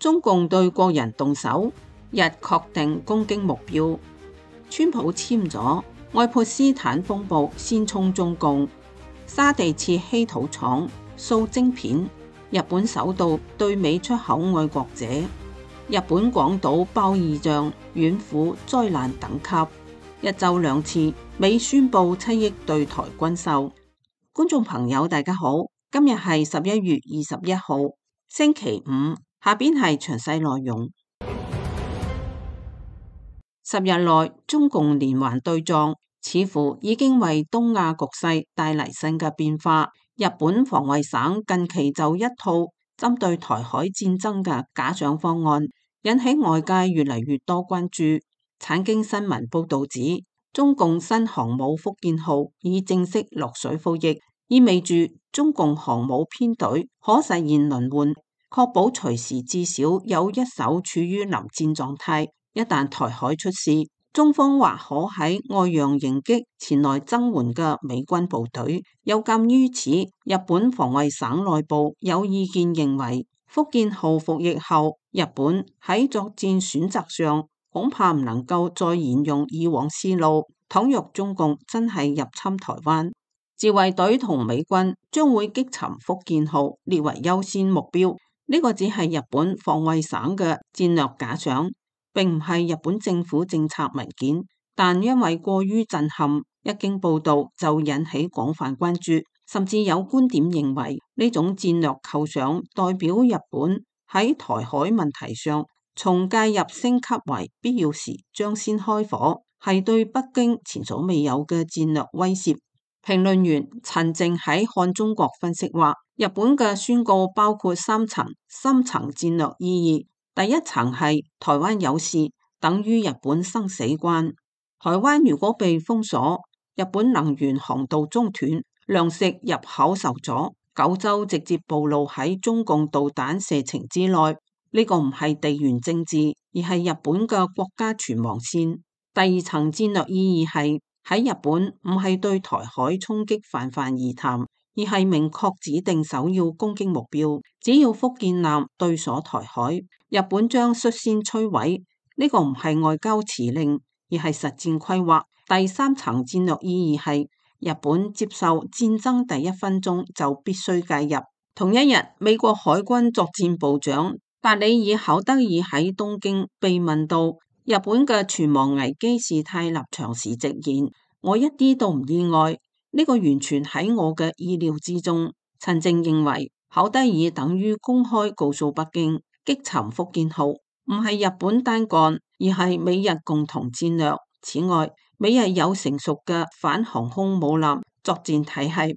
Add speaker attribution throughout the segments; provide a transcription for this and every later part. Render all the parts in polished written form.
Speaker 1: 中共對國人動手，日確定攻擊目標。川普簽咗愛潑斯坦風暴先衝中共，沙地設稀土廠掃晶片，日本首度對美出口愛國者，日本廣島爆異象遠赴災難等級，一週兩次，美宣布7億對台軍售。觀眾朋友大家好，今日係11月21號星期五，下邊係詳細內容。10日內中共連環對撞似乎已經為東亞局勢帶嚟新嘅變化。日本防衛省近期就一套針對台海戰爭嘅假想方案引起外界越嚟越多關注。產經新聞報道指，中共新航母福建號已正式落水服役，意味住中共航母編隊可實現輪換，確保隨時至少有一艘處於臨戰狀態。一旦台海出事，中方或可喺外洋迎擊前來增援嘅美軍部隊。有鑑於此，日本防衛省內部有意見認為，福建號服役後，日本喺作戰選擇上恐怕唔能夠再沿用以往思路。倘若中共真係入侵台灣，自衛隊同美軍將會擊沉福建號列為優先目標。呢個只係日本防衛省嘅戰略假想，並唔係日本政府政策文件，但因為過於震撼，一經報道就引起廣泛關注，甚至有觀點認為呢種戰略構想代表日本喺台海問題上從介入升級為必要時將先開火，係對北京前所未有嘅戰略威脅。評論員陳靜喺看中國分析話，日本嘅宣告包括3層深層戰略意義。第一層係台灣有事，等於日本生死關。台灣如果被封鎖，日本能源航道中斷，糧食入口受阻，九州直接暴露喺中共導彈射程之內。呢個唔係地緣政治，而係日本嘅國家存亡線。第二層戰略意義係喺日本唔係對台海衝擊泛泛而談，而係明確指定首要攻擊目標。只要福建艦對鎖台海，日本將率先摧毀。呢個唔係外交辭令，而係實戰規劃。第三層戰略意義係日本接受戰爭第一分鐘就必須介入。同一日，美國海軍作戰部長達里爾考德爾喺東京被問到日本嘅存亡危機事態立場時直言，我一啲都唔意外，呢個完全喺我嘅意料之中。陳靜認為，考德爾等於公開告訴北京，擊沉福建號唔係日本單幹，而係美日共同戰略。此外，美日有成熟嘅反航空母艦作戰體系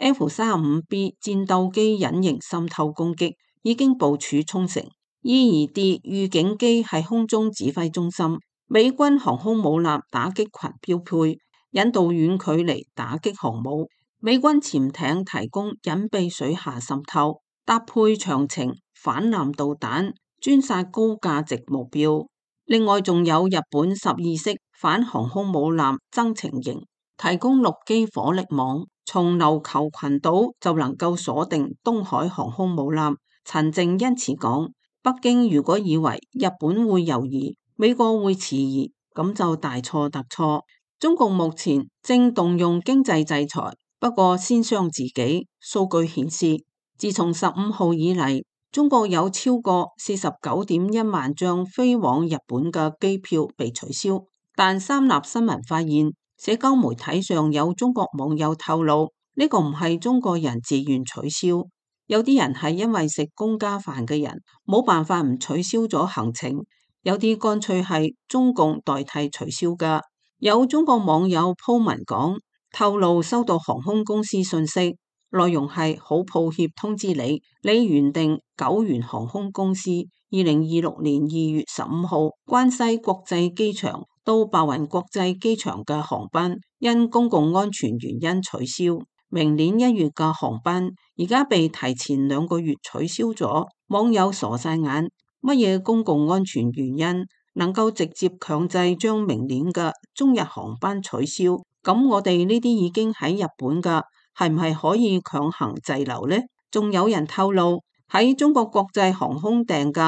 Speaker 1: ，F-35B 戰鬥機隱形滲透攻擊已經部署沖繩，E-2D 預警機喺空中指揮中心，美軍航空母艦打擊群標配，引導遠距離打擊航母，美軍潛艇提供隱蔽水下滲透，搭配長程反艦導彈，專殺高價值目標。另外仲有日本12式反航空母艦增程型，提供陸基火力網，從琉球群島就能夠鎖定東海航空母艦。陳靜因此講，北京如果以為日本會猶豫，美國會遲疑，咁就大錯特錯。中共目前正動用經濟制裁，不過先傷自己。數據顯示，自從15號以嚟，中國有超過49.1萬張飛往日本嘅機票被取消。但三立新聞發現，社交媒體上有中國網友透露，呢個唔係中國人自願取消，有啲人係因為食公家飯嘅人冇辦法唔取消咗行程，有啲乾脆係中共代替取消㗎。有中國網友鋪文講，透露收到航空公司信息，內容係好抱歉通知你，你原定九原航空公司2026年2月15號關西國際機場到白雲國際機場嘅航班，因公共安全原因取消。明年1月嘅航班而家被提前2個月取消咗，網友傻晒眼，乜嘢公共安全原因能夠直接強制將明年嘅中日航班取消？咁我哋呢啲已經喺日本嘅，係唔係可以強行滯留呢？仲有人透露喺中國國際航空訂嘅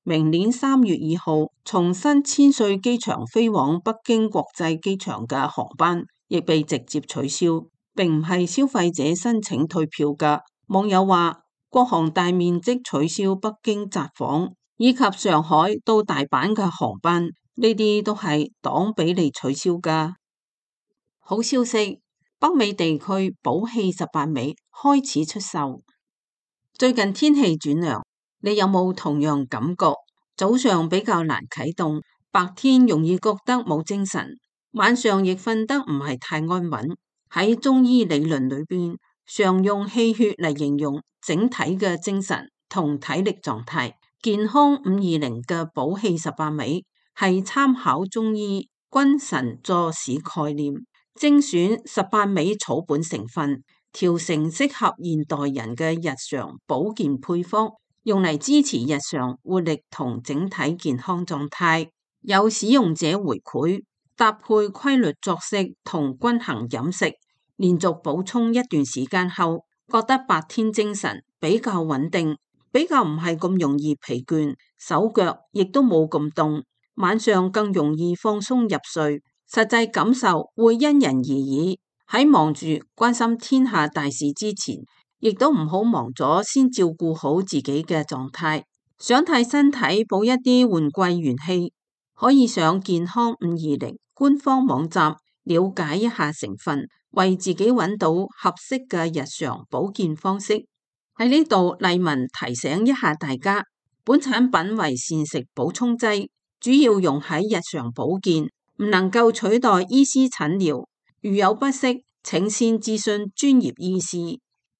Speaker 1: 明年3月2號重新千歲機場飛往北京國際機場嘅航班亦被直接取消，並唔係消費者申請退票㗎。網友話，國航大面積取消北京札幌以及上海到大阪嘅航班，呢啲都係黨俾你取消㗎。好消息，北美地區寶氣18尾開始出售。最近天氣轉涼，你有冇同樣感覺？早上比較難啟動，白天容易覺得冇精神，晚上亦瞓得唔係太安穩。喺中醫理論裏邊，常用氣血嚟形容整體嘅精神同體力狀態。健康520嘅寶氣18尾係參考中醫君臣佐使概念，精選18味草本成分，調成適合現代人嘅日常保健配方，用嚟支持日常活力同整體健康狀態。有使用者回饋，搭配規律作息同均衡飲食，連續補充一段時間後，覺得白天精神比較穩定，比較唔係咁容易疲倦，手腳亦都冇咁凍，晚上更容易放鬆入睡。實際感受會因人而異，喺忙住關心天下大事之前，亦都唔好忙咗先照顧好自己嘅狀態。想替身體補一啲換季元氣，可以上健康520官方網站了解一下成分，為自己揾到合適嘅日常保健方式。喺呢度，麗文提醒一下大家，本產品為膳食補充劑，主要用喺日常保健，唔能夠取代醫師診療，如有不適，請先諮詢專業醫師。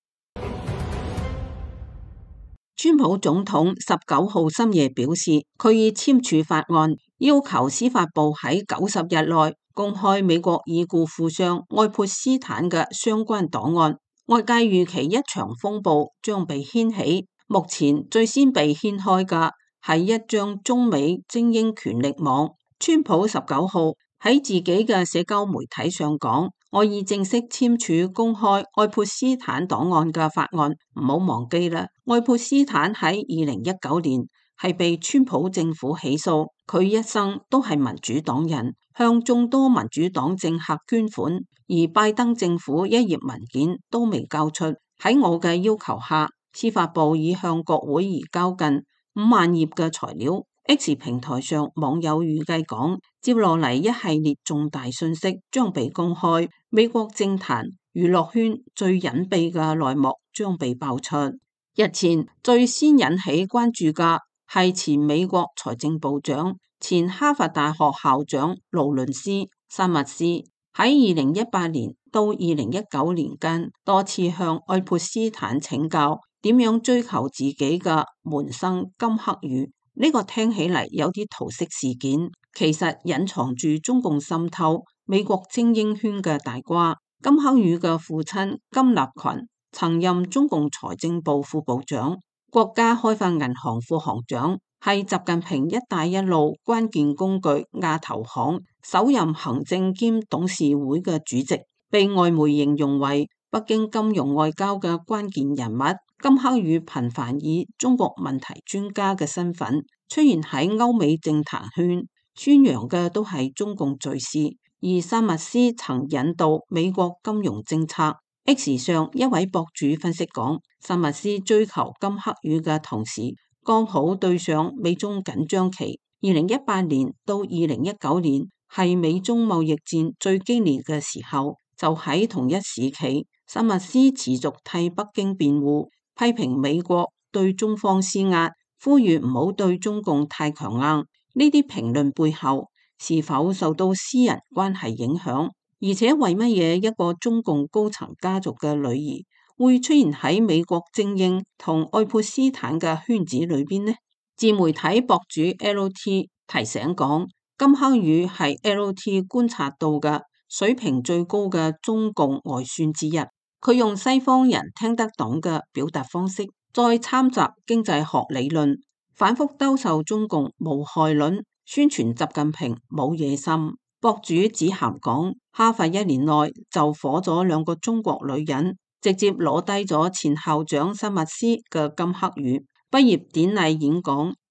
Speaker 1: 川普總統19號深夜表示，佢已簽署法案，要求司法部喺90日內公開美國已故富商愛潑斯坦嘅相關檔案。外界預期一場風暴將被掀起，目前最先被掀開嘅係一張中美精英權力網。川普19號喺自己嘅社交媒體上講，我已正式簽署公開愛潑斯坦檔案嘅法案。唔好忘記啦，愛潑斯坦喺2019年係被川普政府起訴，佢一生都係民主黨人，向眾多民主黨政客捐款，而拜登政府一頁文件都未交出。喺我嘅要求下，司法部已向國會移交近5萬頁嘅材料。X 平台上網友預計講，接落嚟一系列重大訊息將被公開，美國政壇娛樂圈最隱秘嘅內幕將被爆出。日前最先引起關注嘅係前美國財政部長、前哈佛大學校長勞倫斯·薩密斯喺2018年到2019年間多次向愛潑斯坦請教點樣追求自己嘅門生金克宇。呢個聽起嚟有啲桃色事件，其實隱藏住中共滲透美國精英圈嘅大瓜。金克宇嘅父親金立群曾任中共財政部副部長、國家開發銀行副行長，係習近平一帶一路關鍵工具亞投行首任行政兼董事會嘅主席，被外媒形容為北京金融外交嘅關鍵人物。金克宇頻繁以中國問題專家嘅身份出現喺歐美政壇圈，宣揚嘅都係中共罪事。而薩密斯曾引導美國金融政策。X 上一位博主分析講，薩密斯追求金克宇嘅同時，剛好對上美中緊張期。2018年到2019年係美中貿易戰最激烈嘅時候，就喺同一時期，薩密斯持續替北京辯護，批評美國對中方施壓，呼籲唔好對中共太強硬。呢啲評論背後是否受到私人關係影響？而且為乜嘢一個中共高層家族嘅女兒會出現喺美國精英同愛潑斯坦嘅圈子裏邊呢？自媒體博主 LT 提醒講，金克宇係 LT 觀察到嘅水平最高嘅中共外宣之一。佢用西方人聽得懂嘅表達方式，再參雜經濟學理論，反覆兜售中共無害論，宣傳習近平冇野心。博主子涵講，哈佛1年內就火咗2個中國女人，直接攞低咗前校長薩密斯嘅金克宇。畢業典禮演講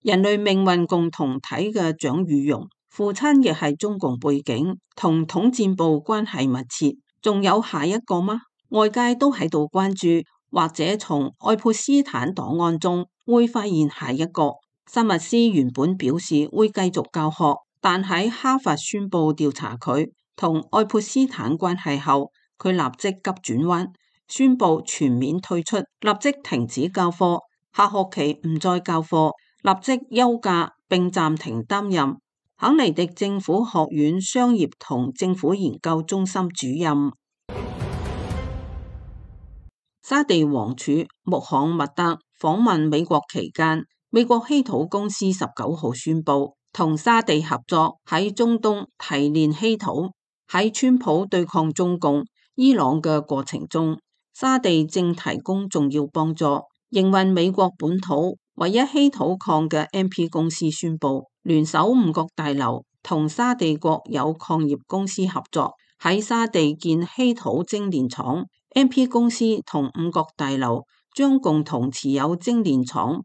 Speaker 1: 人類命運共同體嘅蔣宇容，父親亦係中共背景，同統戰部關係密切。仲有下一個嗎？外界都喺度關注，或者從愛潑斯坦檔案中會發現下一個。沙密斯原本表示會繼續教學，但喺哈佛宣布調查佢同愛潑斯坦關係後，佢立即急轉彎，宣布全面退出，立即停止教課，下學期唔再教課，立即休假並暫停擔任肯尼迪政府學院商業同政府研究中心主任。沙地王儲穆罕默德訪問美國期間，美國稀土公司19號宣布同沙地合作喺中東提煉稀土。喺川普對抗中共、伊朗嘅過程中，沙地正提供重要幫助。營運美國本土唯一稀土礦嘅 MP 公司宣布聯手五角大樓，同沙地國有礦業公司合作喺沙地建稀土精煉廠。MP 公司同五角大樓將共同持有精煉廠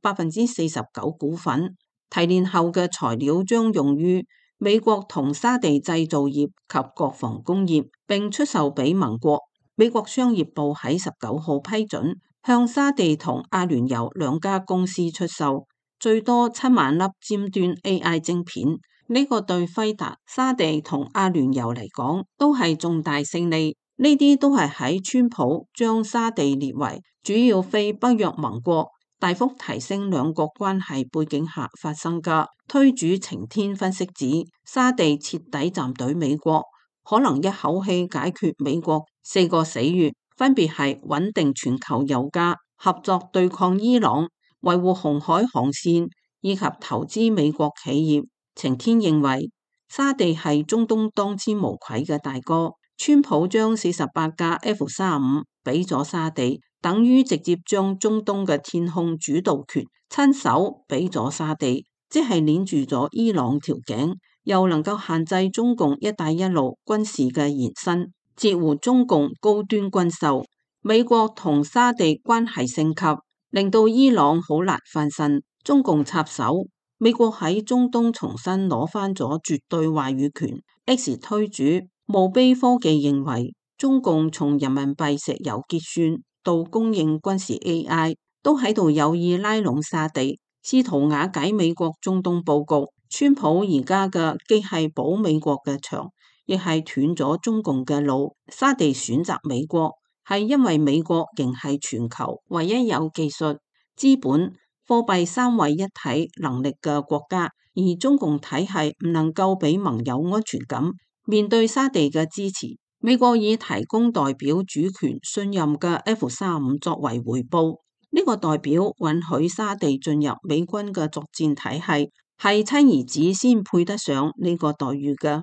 Speaker 1: 49%股份，提煉後嘅材料將用於美國同沙地製造業及國防工業，並出售俾盟國。美國商業部喺19號批准向沙地同阿聯酋兩家公司出售最多7萬粒尖端 AI 晶片。呢個對輝達、沙地同阿聯酋嚟講都係重大勝利。呢啲都係喺川普將沙地列為主要非北約盟國，大幅提升兩國關係背景下發生㗎。推主晴天分析指，沙地徹底站隊美國，可能一口氣解決美國4個死穴，分別係穩定全球油價、合作對抗伊朗、維護紅海航線以及投資美國企業。晴天認為，沙地係中東當之無愧嘅大哥。川普將48架 F-35俾咗沙地，等於直接將中東嘅天空主導權親手俾咗沙地，即係鏈住咗伊朗條頸，又能夠限制中共一帶一路軍事嘅延伸，截胡中共高端軍售。美國同沙地關係升級，令到伊朗好難翻身。中共插手，美國喺中東重新攞翻咗絕對話語權。X 推主墓碑科技認為，中共從人民幣石油結算到供應軍事 AI， 都喺度有意拉攏沙地，試圖瓦解美國中東佈局。川普而家嘅既係保美國嘅牆，亦係斷咗中共嘅路。沙地選擇美國，係因為美國仍係全球唯一有技術、資本、貨幣三位一體能力嘅國家，而中共體系唔能夠俾盟友安全感。面對沙地嘅支持，美國以提供代表主權信任嘅 F-35作為回報。呢個代表允許沙地進入美軍嘅作戰體系，係親兒子先配得上呢個待遇嘅。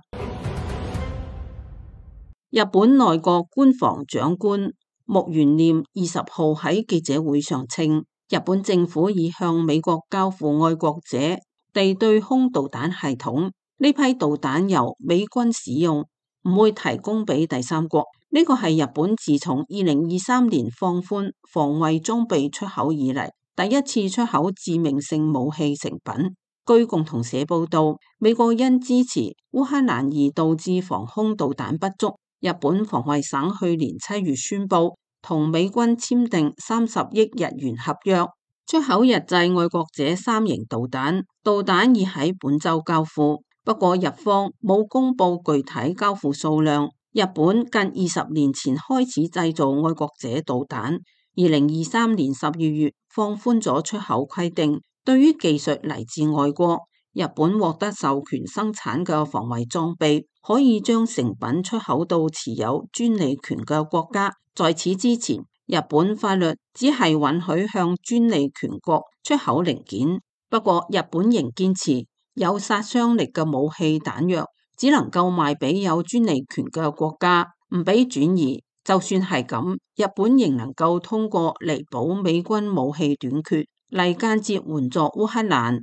Speaker 1: 日本內閣官房長官木原稔20號喺記者會上稱，日本政府已向美國交付愛國者地對空導彈系統。呢批導彈由美軍使用，唔會提供俾第三國。呢個係日本自從2023年放寬防衛裝備出口以嚟，第一次出口致命性武器成品。據共同社報道，美國因支持烏克蘭而導致防空導彈不足。日本防衛省去年7月宣布同美軍簽訂30億日元合約，出口日製愛國者3型導彈，導彈已喺本週交付。不過日方冇公布具體交付數量。日本近20年前開始製造愛國者導彈，2023年12月放寬咗出口規定，對於技術嚟自外國，日本獲得授權生產嘅防衛裝備，可以將成品出口到持有專利權嘅國家。在此之前，日本法律只係允許向專利權國出口零件。不過日本仍堅持，有殺傷力嘅武器彈藥只能夠賣俾有專利權嘅國家，唔俾轉移。就算係咁，日本仍能夠通過彌補美軍武器短缺嚟間接援助烏克蘭。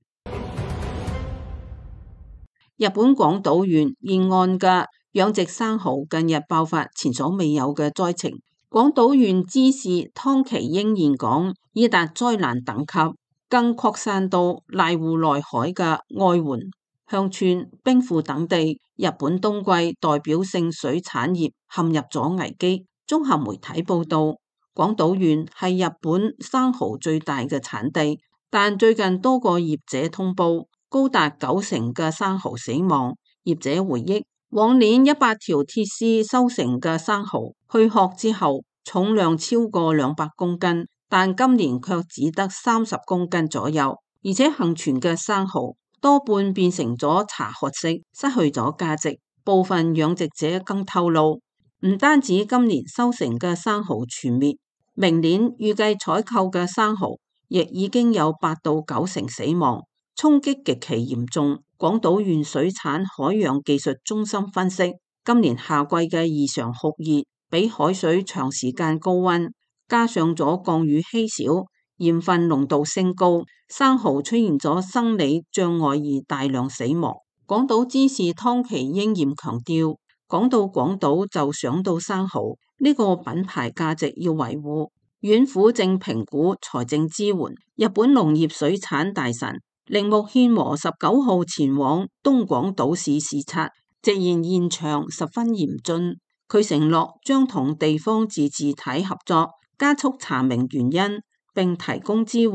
Speaker 1: 日本廣島縣沿岸嘅養殖生蠔近日爆發前所未有嘅災情。廣島縣知事湯崎英彥講，已達災難等級。 更擴散到瀨戶內海嘅愛媛、香川、兵庫等地。日本冬季代表性水產業陷入咗危機。綜合媒體報道，廣島縣係日本生蠔最大嘅產地，但最近多個業者通報，高達90%嘅生蠔死亡。業者回憶，往年100條鐵絲收成嘅生蠔去殼之後，重量超過200公斤，但今年卻只得30公斤左右，而且幸存嘅生蠔多半變成咗茶褐色，失去咗價值。部分養殖者更透露，唔單止今年收成嘅生蠔全滅，明年預計採購嘅生蠔亦已經有8到9成死亡，衝擊極其嚴重。廣島縣水產海洋技術中心分析，今年夏季嘅異常酷熱，比海水長時間高溫，加上咗降雨稀少，鹽分濃度升高，生蠔出現咗生理障礙而大量死亡。廣島知事湯崎英彥強調，講到廣島就想到生蠔，呢個品牌價值要維護。縣府正評估財政支援。日本農業水產大臣鈴木憲和19號前往東廣島市視察，直言現場十分嚴峻。佢承諾將同地方自治體合作，加速查明原因，並提供支援。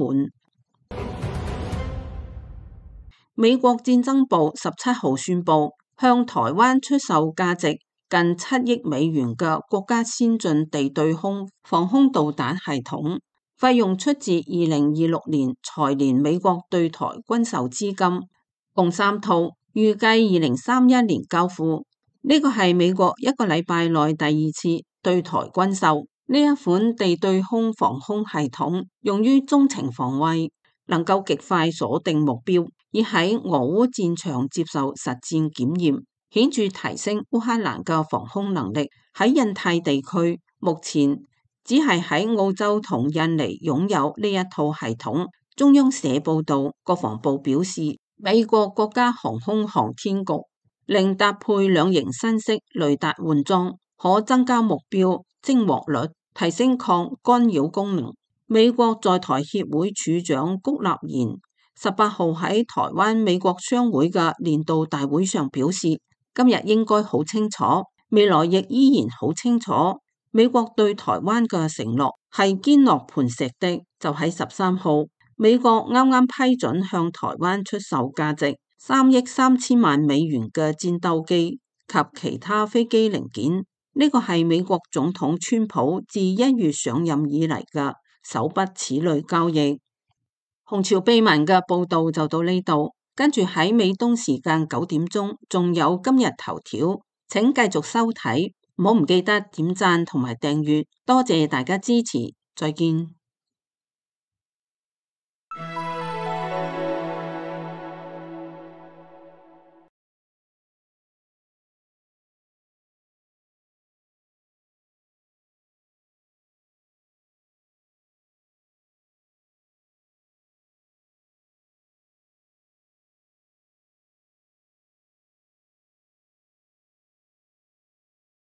Speaker 1: 美國戰爭部17號宣布，向台灣出售價值近7億美元嘅國家先進地對空防空導彈系統，費用出自2026年財年美國對台軍售資金，共3套，預計2031年交付。呢個係美國一個禮拜內第2次對台軍售。呢一款地對空防空系統用於中程防衛，能夠極快鎖定目標，以喺俄烏戰場接受實戰檢驗，顯著提升烏克蘭嘅防空能力。喺印太地區，目前只係喺澳洲同印尼擁有呢一套系統。中央社報道，國防部表示，美國國家航空航天局另搭配2型新式雷達換裝，可增加目標偵獲率，提升抗干擾功能。美國在台協會處長谷立言18號喺台灣美國商會嘅年度大會上表示，今日應該好清楚，未來亦依然好清楚，美國對台灣嘅承諾係堅若磐石的。就喺13號，美國啱啱批准向台灣出售價值3億3千萬美元嘅戰鬥機及其他飛機零件。呢個係美國總統川普自1月上任以嚟嘅首筆此類交易。紅潮秘聞嘅報道就到呢度，跟住喺美東時間9點鐘，仲有今日頭條，請繼續收睇，唔好唔記得點讚同埋訂閱，多謝大家支持，再見。